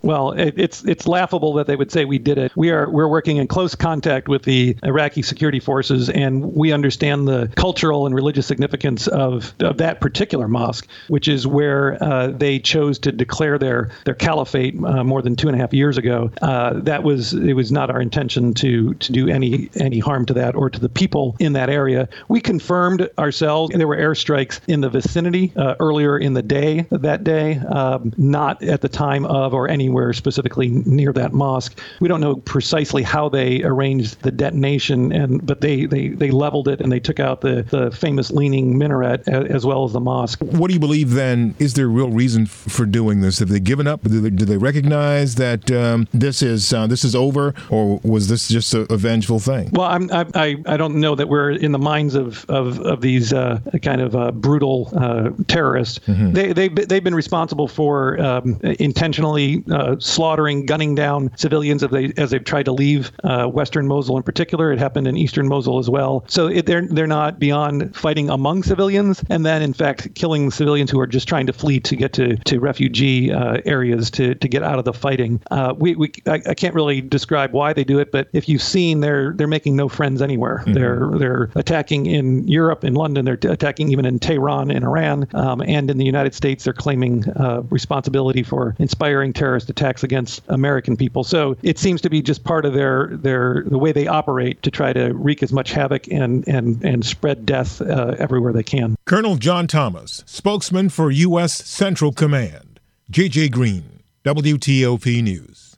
Well, it's laughable that they would say we did it. We're working in close contact with the Iraqi security forces, and we understand the cultural and religious significance of that particular mosque, which is where they chose to declare their caliphate more than 2.5 years ago. It was not our intention to do any harm to that or to the people in that area. We confirmed ourselves there were airstrikes in the vicinity earlier in the day, not at the time of or anywhere specifically near that mosque. We don't know precisely how they arranged the detonation, but they leveled it and they took out the famous leaning minaret as well as the mosque. What do you believe then is their real reason for doing this? Have they given up? Do they recognize that this is over, or was this just a vengeful thing? Well, I don't know that we're in the minds of these kind of brutal terrorists. Mm-hmm. They've been responsible for intentionally slaughtering, gunning down civilians as they've tried to leave Western Mosul in particular. It happened in Eastern Mosul as well. So they're not beyond fighting among civilians, and then in fact killing civilians who are just trying to flee to get to refugee areas to get out of the fighting. I can't really describe why they do it, but if you've seen, they're making no friends anywhere. Mm-hmm. They're attacking in Europe, in London. They're attacking even in Tehran, in Iran, and in the United States. They're claiming responsibility for inspiring terrorist attacks against American people. So it seems to be just part of the way they operate to try to wreak as much havoc and spread death everywhere they can. Colonel John Thomas, spokesman for U.S. Central Command. J.J. Green, WTOP News.